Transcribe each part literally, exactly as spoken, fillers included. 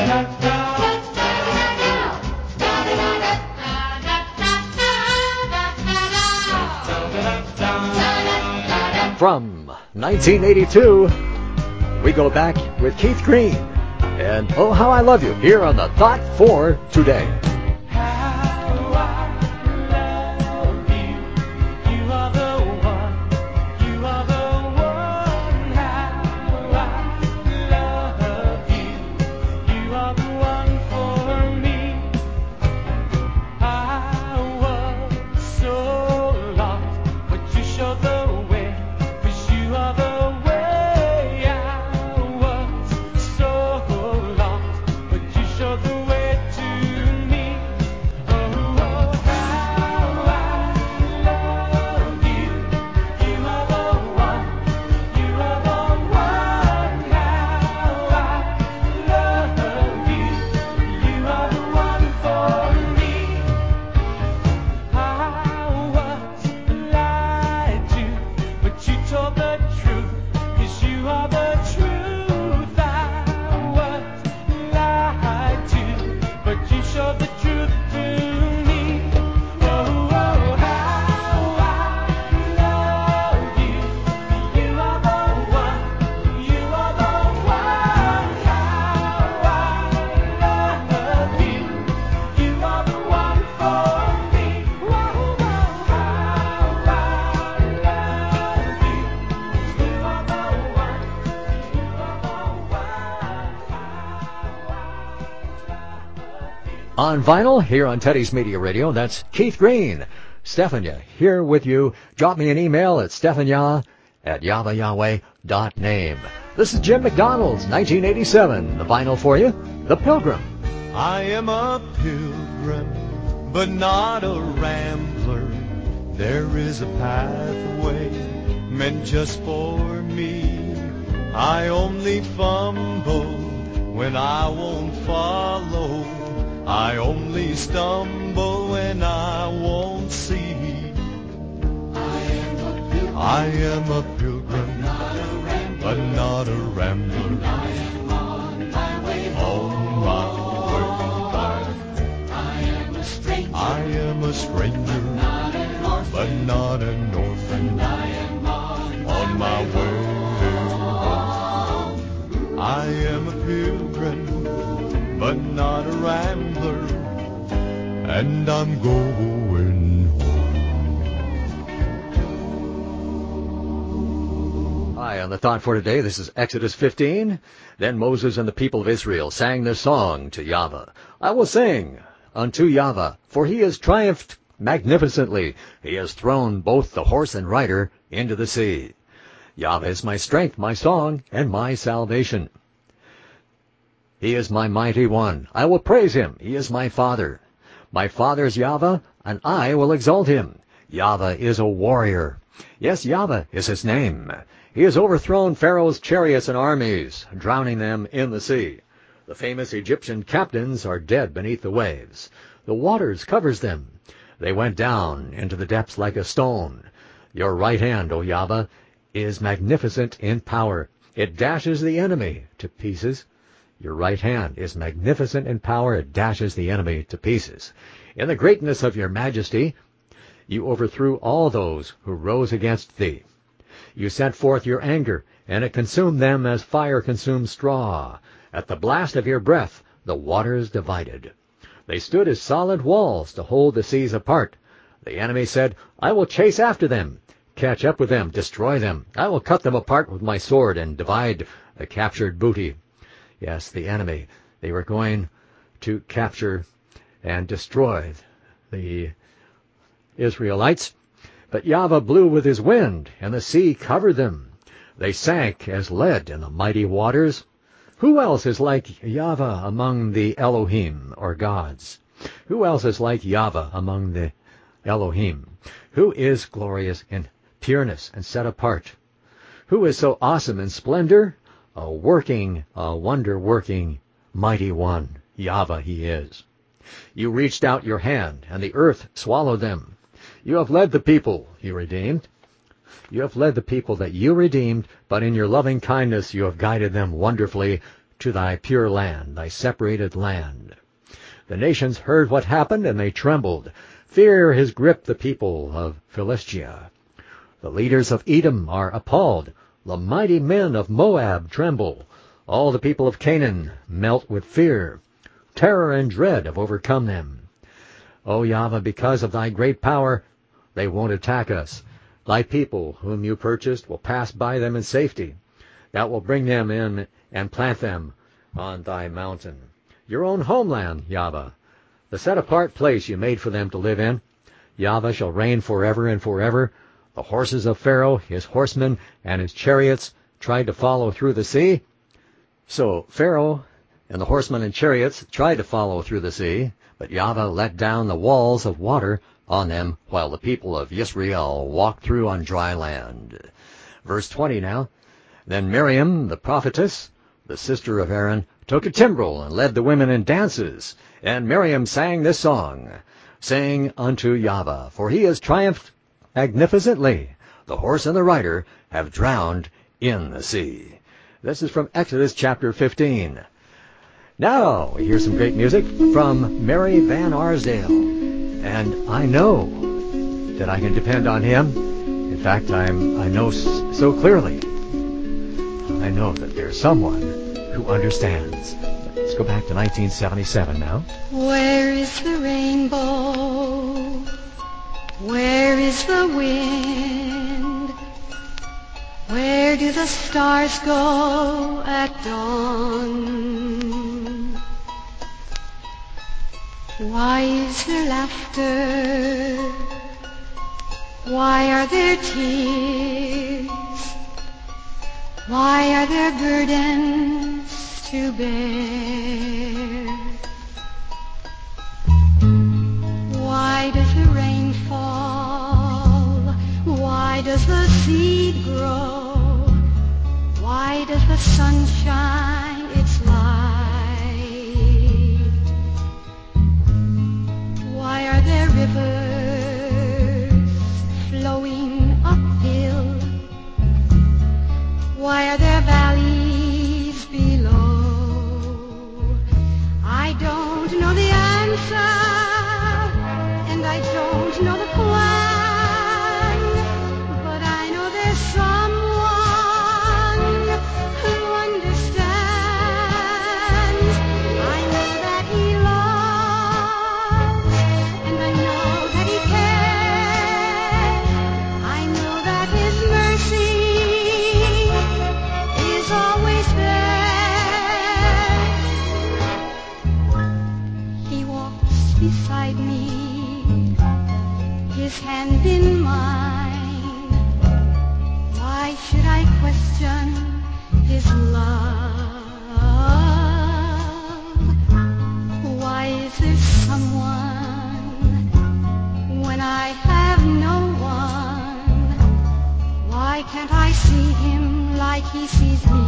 From nineteen eighty-two, we go back with Keith Green and Oh How I Love You here on the Thought for Today. On vinyl, here on Teddy's Media Radio, that's Keith Green. Stefania here with you. Drop me an email at stefania at yahweh yahweh dot name. This is Jim McDonald's nineteen eighty-seven. The vinyl for you, The Pilgrim. I am a pilgrim, but not a rambler. There is a pathway meant just for me. I only fumble when I won't follow. I only stumble when I won't see. I am a pilgrim, I am a pilgrim, not a rambler, but not a rambler. And I am on my way home. On my way back. I am a stranger, I am a stranger, but not an orphan, but not an orphan. And I am on, on my way home. I am a pilgrim, but not a rambler, and I'm going home. Hi, on the Thought for Today, this is Exodus fifteen. Then Moses and the people of Israel sang this song to Yahweh. I will sing unto Yahweh, for he has triumphed magnificently. He has thrown both the horse and rider into the sea. Yahweh is my strength, my song, and my salvation. He is my mighty one. I will praise him. He is my father. My father is Yahweh, and I will exalt him. Yahweh is a warrior. Yes, Yahweh is his name. He has overthrown Pharaoh's chariots and armies, drowning them in the sea. The famous Egyptian captains are dead beneath the waves. The waters covers them. They went down into the depths like a stone. Your right hand, O Yahweh, is magnificent in power. It dashes the enemy to pieces. Your right hand is magnificent in power. It dashes the enemy to pieces. In the greatness of your majesty, you overthrew all those who rose against thee. You sent forth your anger, and it consumed them as fire consumes straw. At the blast of your breath, the waters divided. They stood as solid walls to hold the seas apart. The enemy said, I will chase after them, catch up with them, destroy them. I will cut them apart with my sword and divide the captured booty. Yes, the enemy, they were going to capture and destroy the Israelites. But Yahweh blew with his wind, and the sea covered them. They sank as lead in the mighty waters. Who else is like Yahweh among the Elohim, or gods? Who else is like Yahweh among the Elohim? Who is glorious in pureness and set apart? Who is so awesome in splendor? A working, a wonder-working, mighty one. Yahweh he is. You reached out your hand, and the earth swallowed them. You have led the people you redeemed. You have led the people that you redeemed, but in your loving kindness you have guided them wonderfully to thy pure land, thy separated land. The nations heard what happened, and they trembled. Fear has gripped the people of Philistia. The leaders of Edom are appalled. The mighty men of Moab tremble. All the people of Canaan melt with fear. Terror and dread have overcome them. O Yahweh, because of thy great power, they won't attack us. Thy people, whom you purchased, will pass by them in safety. Thou wilt bring them in and plant them on thy mountain, your own homeland, Yahweh, the set-apart place you made for them to live in. Yahweh shall reign forever and forever. The horses of Pharaoh, his horsemen, and his chariots tried to follow through the sea. So Pharaoh and the horsemen and chariots tried to follow through the sea, but Yahweh let down the walls of water on them while the people of Israel walked through on dry land. Verse twenty now. Then Miriam, the prophetess, the sister of Aaron, took a timbrel and led the women in dances. And Miriam sang this song, Sing unto Yahweh, for he has triumphed magnificently. The horse and the rider have drowned in the sea. This is from Exodus chapter fifteen. Now we hear some great music from Mary Van Arsdale. And I know that I can depend on him. In fact, I'm, I know so clearly. I know that there's someone who understands. Let's go back to nineteen seventy-seven now. Where is the rainbow? Where is the wind? Where do the stars go at dawn? Why is there laughter? Why are there tears? Why are there burdens to bear? Why does the rain fall? Why does the seed grow? Why does the sun shine its light? Why are there rivers flowing uphill? Why are there valleys below? I don't know the answer, and I don't know the plan, but I know there's someone who understands. I know that he loves, and I know that he cares. I know that his mercy is always there. He walks beside me, his hand in mine. Why should I question his love? Why is there someone when I have no one? Why can't I see him like he sees me?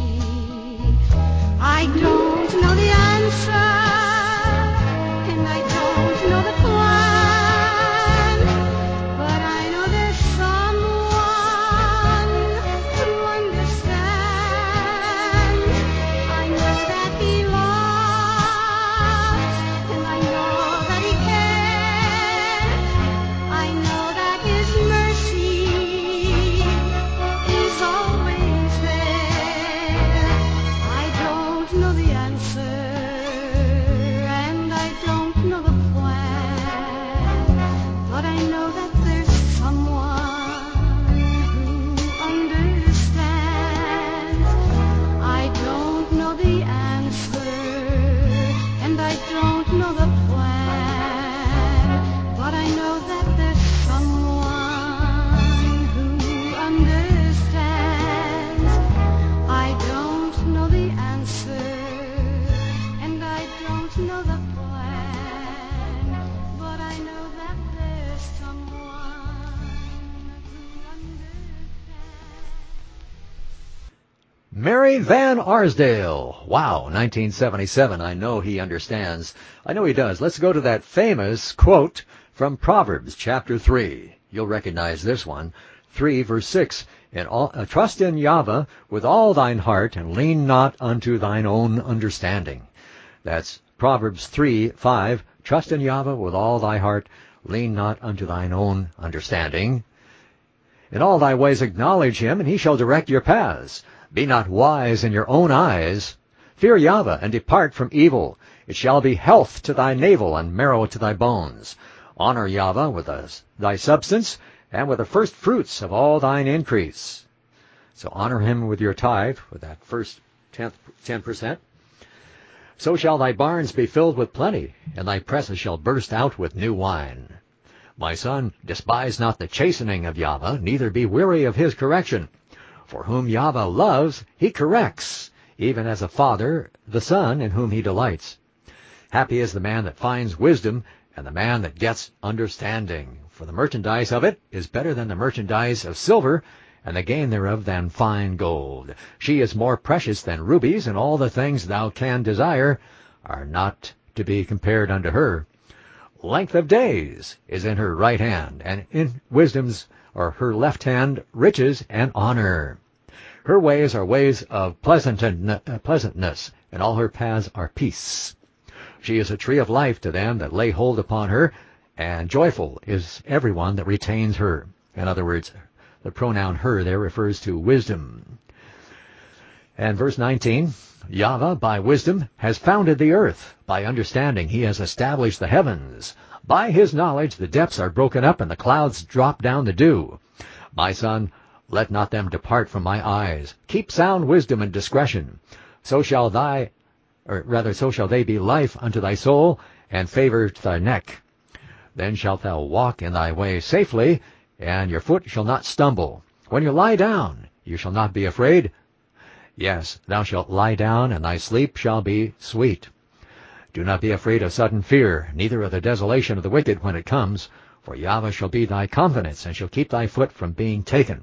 I don't know the answer, and I don't know the plan, but I know there's someone who understands. I know that he loves, and I know that he cares. I know that his mercy is always there. I don't know the answer, and I don't know the plan, but I know that there's someone who understands. I don't know the answer, and I don't know the plan, but I know that there's someone who understands. I don't know the answer, and I don't know the plan, but I know that there's someone who understands. Mary Van Arsdale. Wow, nineteen seventy-seven. I know he understands. I know he does. Let's go to that famous quote from Proverbs chapter three. You'll recognize this one. three, verse six. In all, uh, trust in Yahweh with all thine heart, and lean not unto thine own understanding. That's Proverbs three, five. Trust in Yahweh with all thy heart, lean not unto thine own understanding. In all thy ways acknowledge him, and he shall direct your paths. Be not wise in your own eyes. Fear Yahweh, and depart from evil. It shall be health to thy navel, and marrow to thy bones. Honor Yahweh with thy substance, and with the first fruits of all thine increase. So honor him with your tithe, with that first tenth, ten percent. So shall thy barns be filled with plenty, and thy presses shall burst out with new wine. My son, despise not the chastening of Yahweh, neither be weary of his correction. For whom Yahweh loves, he corrects, even as a father the son in whom he delights. Happy is the man that finds wisdom, and the man that gets understanding. For the merchandise of it is better than the merchandise of silver, and the gain thereof than fine gold. She is more precious than rubies, and all the things thou can desire are not to be compared unto her. Length of days is in her right hand, and in wisdom's or her left hand riches and honor. Her ways are ways of pleasantness, and all her paths are peace. She is a tree of life to them that lay hold upon her, and joyful is everyone that retains her. In other words, the pronoun her there refers to wisdom. And verse nineteen, Yahweh by wisdom has founded the earth. By understanding he has established the heavens. By his knowledge the depths are broken up, and the clouds drop down the dew. My son, let not them depart from my eyes. Keep sound wisdom and discretion. So shall thy, or rather, so shall they be life unto thy soul, and favor to thy neck. Then shalt thou walk in thy way safely, and your foot shall not stumble. When you lie down, you shall not be afraid. Yes, thou shalt lie down, and thy sleep shall be sweet. Do not be afraid of sudden fear, neither of the desolation of the wicked when it comes, for Yahweh shall be thy confidence, and shall keep thy foot from being taken.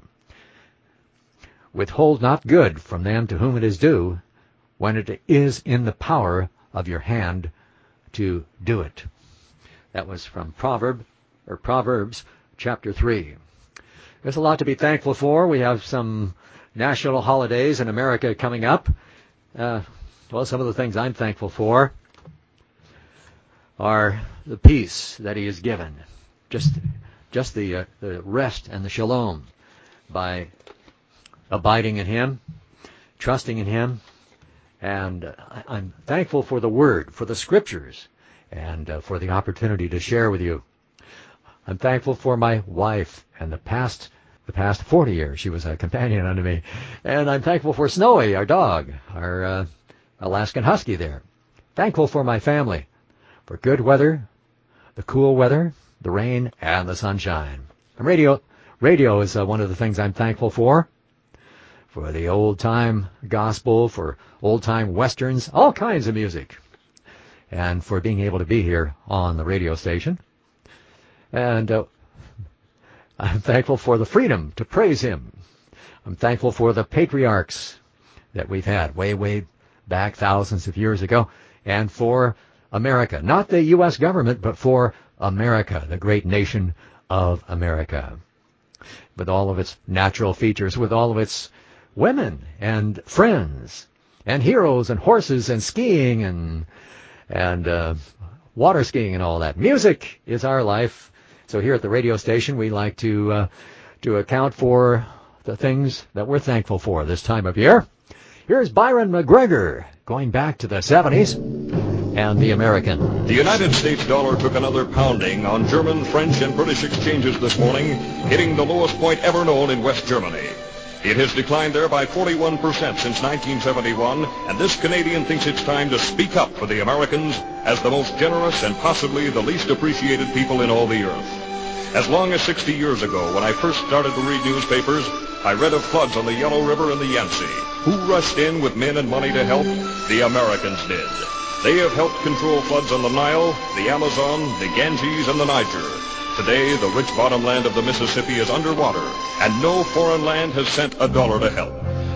Withhold not good from them to whom it is due, when it is in the power of your hand to do it. That was from Proverb, or Proverbs, chapter three. There's a lot to be thankful for. We have some national holidays in America coming up. Uh, well, some of the things I'm thankful for are the peace that he has given, just just the uh, the rest and the shalom by abiding in him, trusting in him, and uh, I'm thankful for the Word, for the Scriptures, and uh, for the opportunity to share with you. I'm thankful for my wife and the past the past forty years. She was a companion unto me, and I'm thankful for Snowy, our dog, our uh, Alaskan Husky there. Thankful for my family, for good weather, the cool weather, the rain, and the sunshine. And radio, radio is uh, one of the things I'm thankful for. For the old-time gospel, for old-time westerns, all kinds of music. And for being able to be here on the radio station. And uh, I'm thankful for the freedom to praise him. I'm thankful for the patriarchs that we've had way, way back thousands of years ago. And for America, not the U S government, but for America, the great nation of America, with all of its natural features, with all of its women and friends and heroes and horses and skiing and and uh, water skiing and all that. Music is our life. So here at the radio station, we like to uh, to account for the things that we're thankful for this time of year. Here's Byron McGregor, going back to the seventies, and the American. The United States dollar took another pounding on German, French, and British exchanges this morning, hitting the lowest point ever known in West Germany. It has declined there by forty-one percent since nineteen seventy-one, and this Canadian thinks it's time to speak up for the Americans as the most generous and possibly the least appreciated people in all the earth. As long as sixty years ago, when I first started to read newspapers, I read of floods on the Yellow River and the Yangtze. Who rushed in with men and money to help? The Americans did. They have helped control floods on the Nile, the Amazon, the Ganges, and the Niger. Today, the rich bottomland of the Mississippi is underwater, and no foreign land has sent a dollar to help.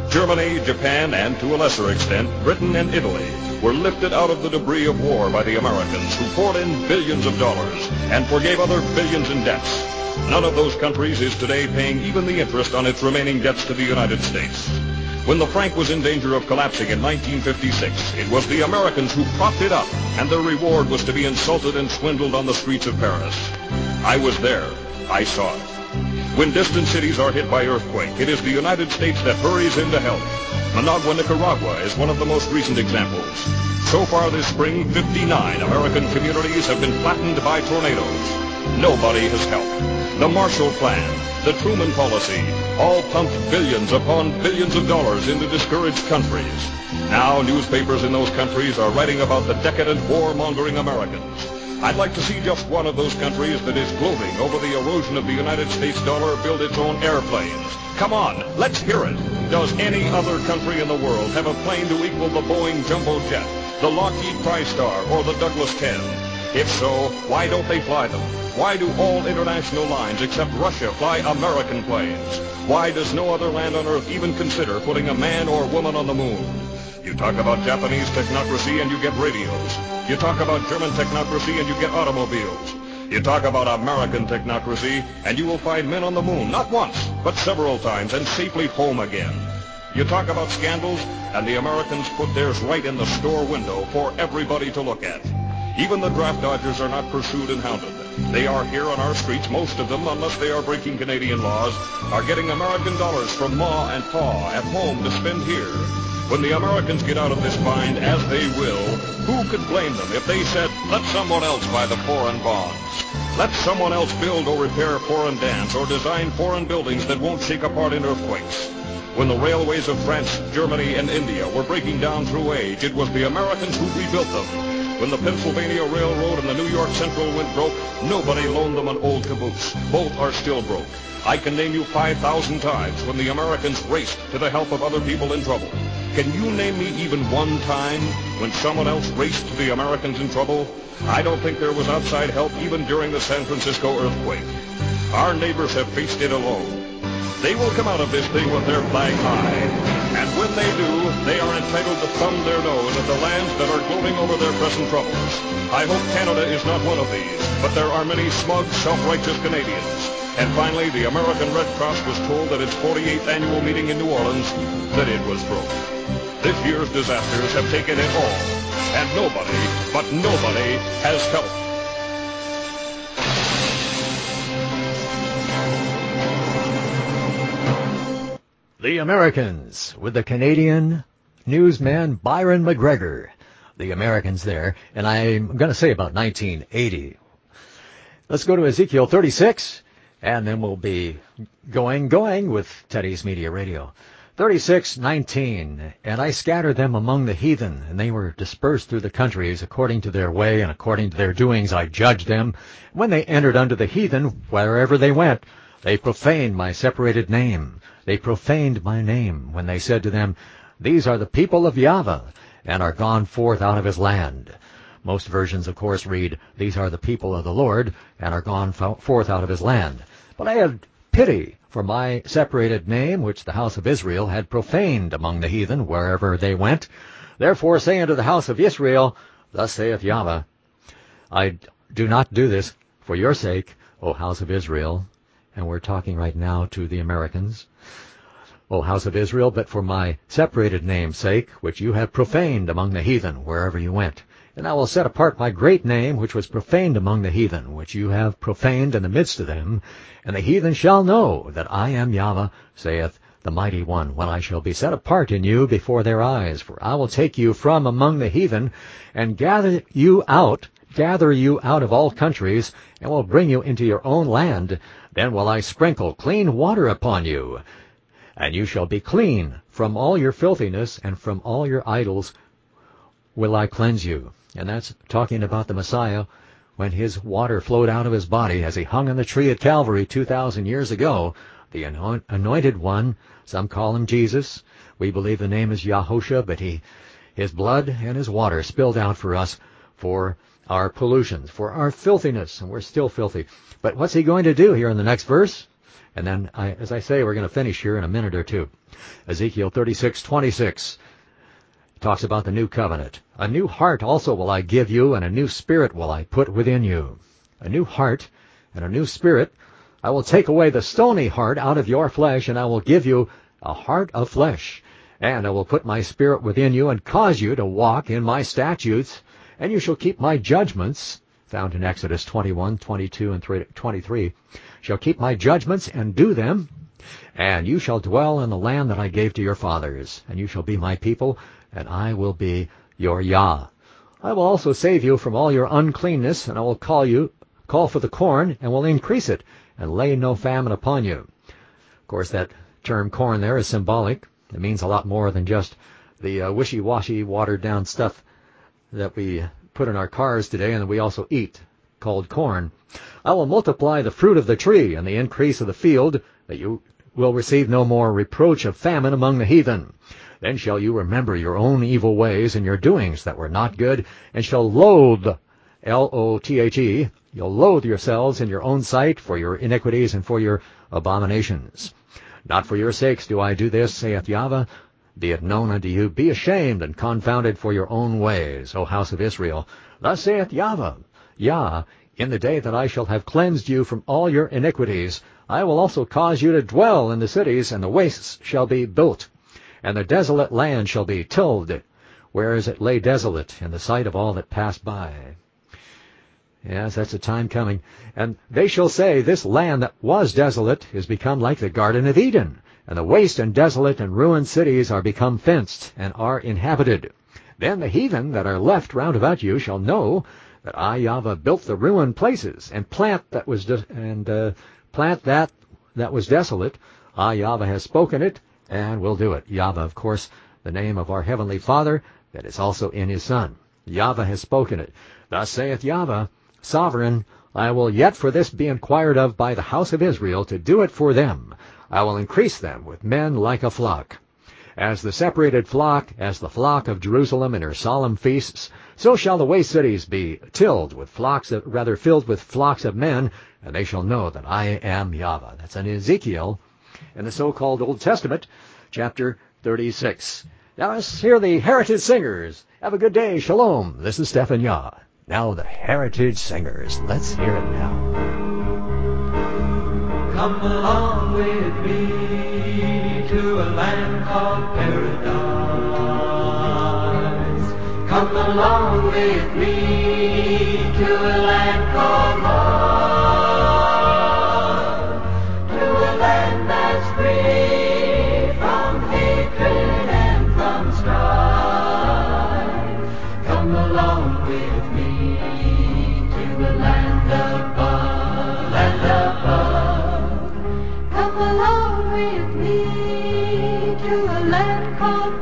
Germany, Japan, and to a lesser extent, Britain and Italy were lifted out of the debris of war by the Americans, who poured in billions of dollars and forgave other billions in debts. None of those countries is today paying even the interest on its remaining debts to the United States. When the franc was in danger of collapsing in nineteen fifty-six, it was the Americans who propped it up, and their reward was to be insulted and swindled on the streets of Paris. I was there. I saw it. When distant cities are hit by earthquake, it is the United States that hurries in to help. Managua, Nicaragua is one of the most recent examples. So far this spring, fifty-nine American communities have been flattened by tornadoes. Nobody has helped. The Marshall Plan, the Truman Policy, all pumped billions upon billions of dollars into discouraged countries. Now newspapers in those countries are writing about the decadent war-mongering Americans. I'd like to see just one of those countries that is gloating over the erosion of the United States dollar build its own airplanes. Come on, let's hear it. Does any other country in the world have a plane to equal the Boeing Jumbo Jet, the Lockheed TriStar, or the Douglas ten? If so, why don't they fly them? Why do all international lines except Russia fly American planes? Why does no other land on Earth even consider putting a man or woman on the moon? You talk about Japanese technocracy and you get radios. You talk about German technocracy and you get automobiles. You talk about American technocracy and you will find men on the moon, not once, but several times, and safely home again. You talk about scandals and the Americans put theirs right in the store window for everybody to look at. Even the draft dodgers are not pursued and hounded. They are here on our streets, most of them, unless they are breaking Canadian laws, are getting American dollars from Ma and Pa at home to spend here. When the Americans get out of this bind, as they will, who could blame them if they said, let someone else buy the foreign bonds? Let someone else build or repair foreign dams or design foreign buildings that won't shake apart in earthquakes. When the railways of France, Germany, and India were breaking down through age, it was the Americans who rebuilt them. When the Pennsylvania Railroad and the New York Central went broke, nobody loaned them an old caboose. Both are still broke. I can name you five thousand times when the Americans raced to the help of other people in trouble. Can you name me even one time when someone else raced to the Americans in trouble? I don't think there was outside help even during the San Francisco earthquake. Our neighbors have faced it alone. They will come out of this thing with their flag high. And when they do, they are entitled to thumb their nose at the lands that are gloating over their present troubles. I hope Canada is not one of these, but there are many smug, self-righteous Canadians. And finally, the American Red Cross was told at its forty-eighth annual meeting in New Orleans that it was broke. This year's disasters have taken it all, and nobody, but nobody, has helped. The Americans, with the Canadian newsman Byron McGregor. The Americans there, and I'm going to say about nineteen eighty. Let's go to Ezekiel thirty-six, and then we'll be going, going with Teddy's Media Radio. thirty-six nineteen, and I scattered them among the heathen, and they were dispersed through the countries according to their way, and according to their doings I judged them. When they entered unto the heathen, wherever they went, they profaned my separated name. They profaned my name when they said to them, these are the people of Yahweh, and are gone forth out of his land. Most versions, of course, read, these are the people of the Lord, and are gone forth out of his land. But I had pity for my separated name, which the house of Israel had profaned among the heathen wherever they went. Therefore say unto the house of Israel, thus saith Yahweh, I do not do this for your sake, O house of Israel. And we're talking right now to the Americans. O house of Israel, but for my separated name's sake, which you have profaned among the heathen wherever you went. And I will set apart my great name, which was profaned among the heathen, which you have profaned in the midst of them. And the heathen shall know that I am Yahweh, saith the Mighty One, when I shall be set apart in you before their eyes. For I will take you from among the heathen, and gather you out, gather you out of all countries, and will bring you into your own land. Then will I sprinkle clean water upon you, and you shall be clean from all your filthiness, and from all your idols will I cleanse you. And that's talking about the Messiah, when his water flowed out of his body as he hung on the tree at Calvary two thousand years ago. The anointed one, some call him Jesus. We believe the name is Yahushua, but he, his blood and his water spilled out for us for our pollutions, for our filthiness, and we're still filthy. But what's he going to do here in the next verse? And then, I, as I say, we're going to finish here in a minute or two. Ezekiel thirty-six twenty-six talks about the new covenant. A new heart also will I give you, and a new spirit will I put within you. A new heart and a new spirit. I will take away the stony heart out of your flesh, and I will give you a heart of flesh. And I will put my spirit within you, and cause you to walk in my statutes, and you shall keep my judgments, found in Exodus twenty-one, twenty-two, and twenty-three, shall keep my judgments and do them, and you shall dwell in the land that I gave to your fathers, and you shall be my people, and I will be your Yah. I will also save you from all your uncleanness, and I will call you, call for the corn, and will increase it, and lay no famine upon you. Of course, that term corn there is symbolic. It means a lot more than just the uh, wishy-washy, watered-down stuff that we put in our cars today and that we also eat, called corn. I will multiply the fruit of the tree and the increase of the field, that you will receive no more reproach of famine among the heathen. Then shall you remember your own evil ways and your doings that were not good, and shall loathe, L O T H E, you'll loathe yourselves in your own sight for your iniquities and for your abominations. Not for your sakes do I do this, saith Yahweh. Be it known unto you, be ashamed and confounded for your own ways, O house of Israel. Thus saith Yahweh, Yah, in the day that I shall have cleansed you from all your iniquities, I will also cause you to dwell in the cities, and the wastes shall be built, and the desolate land shall be tilled, whereas it lay desolate in the sight of all that passed by. Yes, that's a time coming. And they shall say, this land that was desolate is become like the Garden of Eden, and the waste and desolate and ruined cities are become fenced, and are inhabited. Then the heathen that are left round about you shall know that I, Yahweh, built the ruined places, and plant that was de- and uh, plant that that was desolate. I, Yahweh, has spoken it, and will do it. Yahweh, of course, the name of our Heavenly Father, that is also in His Son. Yahweh has spoken it. Thus saith Yahweh, Sovereign, I will yet for this be inquired of by the house of Israel, to do it for them. I will increase them with men like a flock. As the separated flock, as the flock of Jerusalem in her solemn feasts, so shall the waste cities be tilled with flocks of, rather filled with flocks of men, and they shall know that I am Yahweh. That's in Ezekiel, in the so-called Old Testament, chapter thirty-six. Now let's hear the Heritage Singers. Have a good day. Shalom. This is Stephen Yah. Now the Heritage Singers. Let's hear it now. Come along with me to a land called paradise. Come along with me to a land called love. To a land that's free from hatred and from strife. Come along with me to a land above, land above. Come along with me to a land called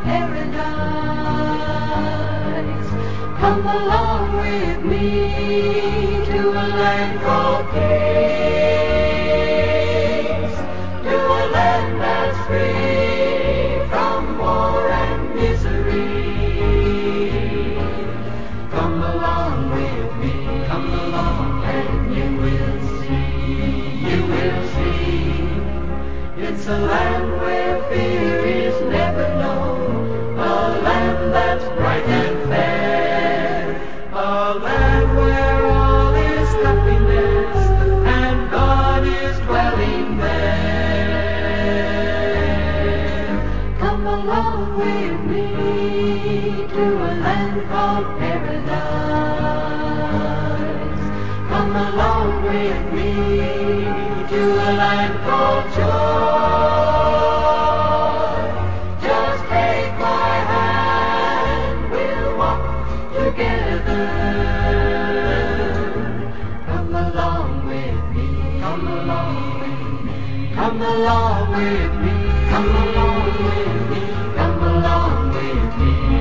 paradise. Come along with me to a land called peace. To a land that's free from war and misery. Come along with me, come along, and you will see, you will see. It's a land where fear is never known, a land that's bright and fair, a land where all is happiness and God is dwelling there. Come along with me to a land called paradise. Come along with me to a land called joy. Just take my hand, we'll walk together. Come along with me, come along with me, come along with me, come along with me, come along with me.